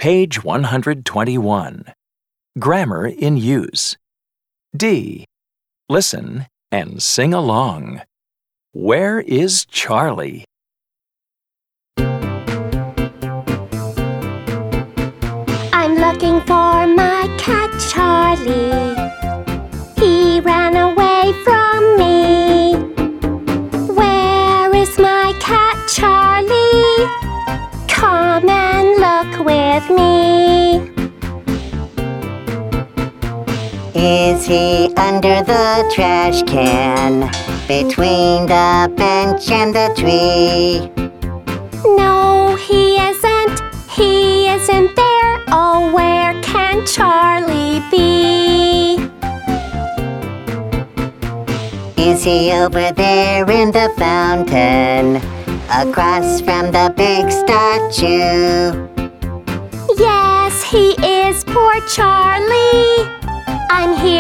Page 121. Grammar in use. D. Listen and sing along. Where is Charlie? I'm looking for my cat Charlie. He ran away from me. Where is my cat Charlie? Come and look with me. Is he under the trash can, between the bench and the tree? No, he isn't. He isn't there. Oh, where can Charlie be? Is he over there in the fountain, across from the big statue? Yes, he is, poor Charlie. I'm here